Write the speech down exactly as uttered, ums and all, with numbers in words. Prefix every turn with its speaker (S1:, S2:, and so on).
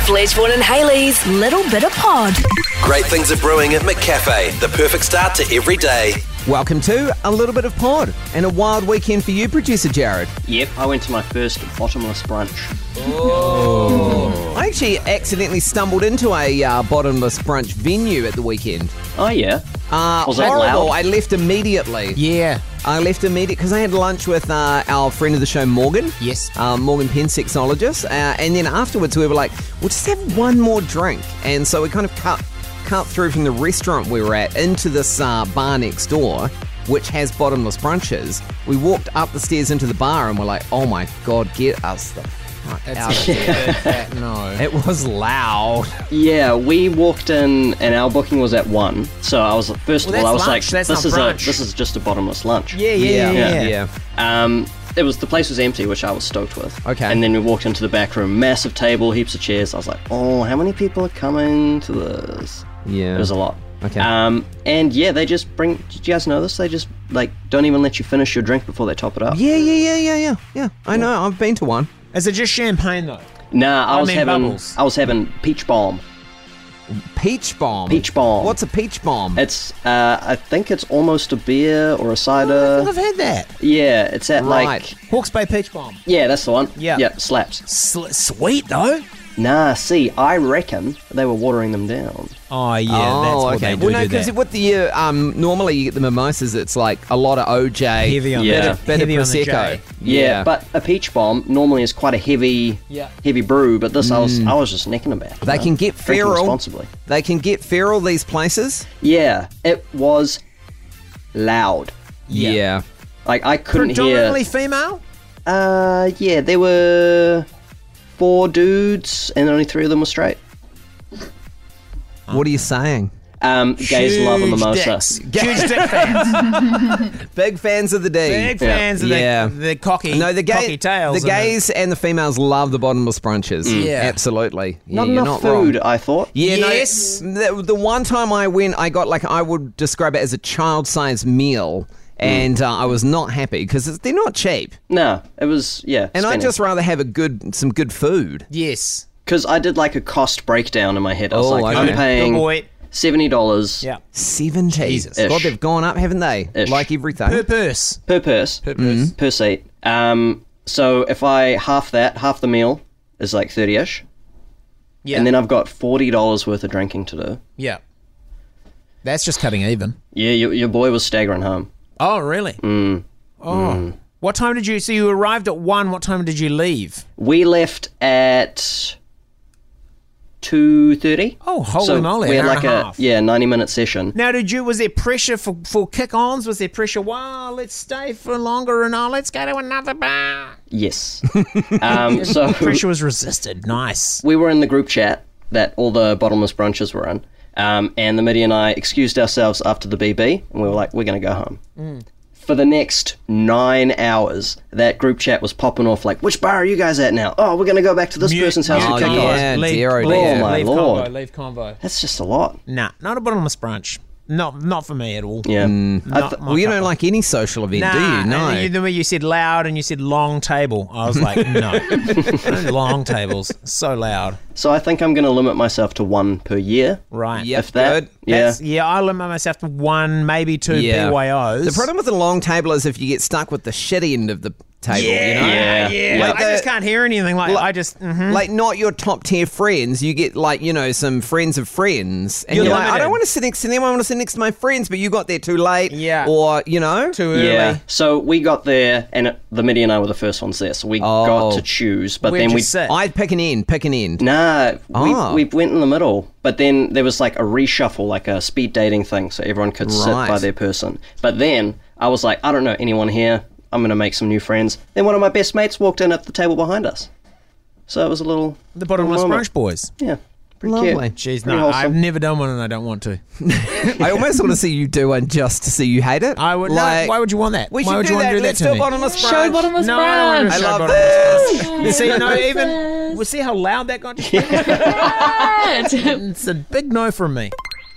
S1: Fledgebourne and Hayley's Little Bit of Pod.
S2: Great things are brewing at McCafe. The perfect start to every day.
S3: Welcome to A Little Bit of Pod and a wild weekend for you, producer Jared.
S4: Yep, I went to my first bottomless brunch.
S3: Oh. I actually accidentally stumbled into a uh, bottomless brunch venue at the weekend.
S4: Oh, yeah?
S3: Uh,
S4: Was that
S3: horrible.
S4: loud?
S3: I left immediately.
S5: Yeah.
S3: I left immediately because I had lunch with uh, our friend of the show, Morgan.
S5: Yes.
S3: Uh, Morgan Penn, sexologist. Uh, and then afterwards we were like, we'll just have one more drink. And so we kind of cut cut through from the restaurant we were at into this uh, bar next door, which has bottomless brunches. We walked up the stairs into the bar and we're like, oh my God, get us the fuck out of here.
S5: That, no.
S3: It was loud.
S4: Yeah, we walked in and our booking was at one. So I was, first
S5: Well,
S4: of all, I
S5: that's
S4: was
S5: lunch,
S4: like,
S5: that's
S4: this
S5: not
S4: is a
S5: brunch.
S4: this is just a bottomless lunch.
S5: Yeah, yeah, yeah.
S3: yeah.
S5: yeah.
S4: Um, it was the place was empty, which I was stoked with.
S3: Okay.
S4: And then we walked into the back room, massive table, heaps of chairs. I was like, oh, how many people are coming to this?
S3: Yeah.
S4: It was a lot.
S3: Okay.
S4: Um, and yeah, they just bring. Did you guys know this? They just like don't even let you finish your drink before they top it up.
S3: Yeah, yeah, yeah, yeah, yeah. Yeah, I know. I've been to one.
S5: Is it just champagne, though?
S4: Nah, I,
S5: I
S4: was
S5: mean
S4: having.
S5: bubbles.
S4: I was having peach bomb.
S3: Peach bomb.
S4: Peach bomb.
S3: What's a peach bomb?
S4: It's. Uh, I think it's almost a beer or a cider.
S5: I've had that.
S4: Yeah, it's at
S3: Right.
S4: like.
S5: Hawke's Bay Peach Bomb.
S4: Yeah, that's the one.
S5: Yeah.
S4: Yeah, slaps.
S5: Sl- sweet, though.
S4: Nah, see, I reckon they were watering them down.
S5: Oh, yeah,
S3: oh,
S5: that's what
S3: okay.
S5: they do,
S3: well, no,
S5: do
S3: because
S5: that.
S3: with the uh, um, normally you get the mimosas, it's like a lot of O J,
S5: Heavy on
S4: Yeah.
S3: bit
S5: the,
S3: of, bit
S5: heavy
S3: of
S5: on the
S3: prosecco.
S5: J.
S4: Yeah, but a peach bomb normally is quite a heavy,
S5: Yeah.
S4: heavy brew. But this, I was, I was just necking about. you
S3: They
S4: know?
S3: can get
S4: Drinking
S3: feral.
S4: responsibly.
S3: They can get feral. These places.
S4: Yeah, it was loud.
S5: Yeah.
S4: Like I couldn't
S5: Predominantly
S4: hear.
S5: female?
S4: Uh, yeah, there were four dudes, and only three of them were straight.
S3: What are you saying?
S4: Um, gays love a
S5: Huge
S4: mimosa.
S5: dicks. Huge dick fans.
S3: Big fans of the D.
S5: Big fans of
S3: Yeah.
S5: the, the cocky,
S3: No, the gay,
S5: cocky tails.
S3: the gays and the females love the bottomless brunches.
S5: Yeah.
S3: Absolutely. Yeah,
S4: Not
S3: you're
S4: enough
S3: not wrong.
S4: food, I thought.
S3: Yeah,
S5: Yes.
S3: no, the, the one time I went, I got like, I would describe it as a child-sized meal, and uh, I was not happy because they're not cheap.
S4: No, it was yeah.
S3: And I'd just rather have a good, some good food.
S5: Yes.
S4: because I did like a cost breakdown in my head. I was
S3: Oh,
S4: like,
S3: okay.
S4: I'm paying
S5: Good boy.
S4: seventy dollars
S5: Yeah.
S3: seventy.
S5: Jesus.
S3: God,
S4: Ish.
S3: they've gone up, haven't they?
S4: Ish.
S3: Like everything.
S5: Per purse.
S4: per purse,
S5: Per purse.
S4: per seat. Um, so if I half that, half the meal is like thirty-ish,
S5: Yeah.
S4: and then I've got forty dollars worth of drinking to do.
S5: yeah. That's just cutting even.
S4: Yeah, your, your boy was staggering home.
S5: Oh, really?
S4: Mm.
S5: Oh. What time did you... So you arrived at one. What time did you leave?
S4: We left at two thirty.
S5: Oh, holy
S4: so
S5: moly,
S4: We
S5: an
S4: had
S5: hour
S4: like
S5: and a
S4: a
S5: half.
S4: yeah ninety minute session.
S5: Now, did you... Was there pressure for, for kick-ons? Was there pressure? Wow, let's stay for longer and oh, let's go to another bar.
S4: Yes. um, so
S5: Pressure was resisted. Nice.
S4: we were in the group chat that all the bottomless brunches were in, um, and the Midi and I excused ourselves after the B B, and we were like, we're going to go home.
S5: Mm.
S4: For the next nine hours, that group chat was popping off like, which bar are you guys at now? Oh, we're going to go back to this
S5: Mute-
S4: person's house
S5: mute
S4: and kick
S3: Oh,
S4: off.
S3: yeah.
S5: Leave,
S3: dear, oh,
S5: leave,
S3: dear.
S4: Oh, my
S5: leave
S4: Lord.
S5: convo. Leave convo.
S4: That's just a lot.
S5: Nah, not a bottomless brunch. Not, not for me at all.
S4: Yeah. I
S5: Not
S4: th-
S5: my
S3: Well, you
S5: cup
S3: don't
S5: of-
S3: like any social event,
S5: Nah,
S3: do you? No.
S5: and you, the way you said loud and you said long table. I was like, no. No long tables. So loud.
S4: so I think I'm going to limit myself to one per year.
S5: Right.
S3: Yep,
S4: if that,
S3: good.
S4: yeah.
S5: That's, yeah, I limit myself to one, maybe two
S3: Yeah.
S5: B Y Os.
S3: The problem with the long table is if you get stuck with the shitty end of the table,
S5: yeah,
S3: you know?
S4: Yeah.
S5: yeah.
S4: Yeah.
S5: Like, I just can't hear anything. Like,
S3: Like-
S5: I just, mhm.
S3: Like, not your top tier friends. You get, like, you know, some friends of friends. And
S5: You're
S3: you're, like, I
S5: limited.
S3: don't want to sit next to them. I want to sit next to my friends, but you got there too late.
S5: Yeah.
S3: Or, you know.
S5: too early.
S4: Yeah. So we got there, and it, the Midi and I were the first ones there, so we
S3: Oh.
S4: got to choose. But
S5: Where'd
S4: then
S5: you
S4: we
S5: sit?
S3: I'd pick an end, pick an end.
S4: Nah,
S3: Oh.
S4: we, we went in the middle, but then there was like a reshuffle, like a speed dating thing, so everyone could sit
S3: Right.
S4: by their person. But then I was like, I don't know anyone here. I'm going to make some new friends. Then one of my best mates walked in at the table behind us. So it was a little...
S5: The bottomless
S4: little moment.
S5: brunch boys.
S4: Yeah, pretty
S3: Lovely.
S4: cute.
S5: Jeez,
S4: Pretty
S5: no, I've
S4: wholesome.
S5: never done one and I don't want to.
S3: I almost want to see you do one just to see you hate it.
S5: I would
S3: like,
S5: no, why would you want that?
S3: We
S5: why
S3: should
S5: would
S3: do
S5: you want
S3: that.
S5: to do that
S3: Let's
S5: to
S3: do
S5: me?
S3: bottomless
S6: Show
S3: brunch.
S6: bottomless
S5: No, I don't want
S6: brunch.
S5: to
S3: I
S5: show
S3: love
S5: bottomless.
S3: this.
S5: See, no,
S6: Breakfast.
S5: even we see how loud that got. Just it's a big no from me.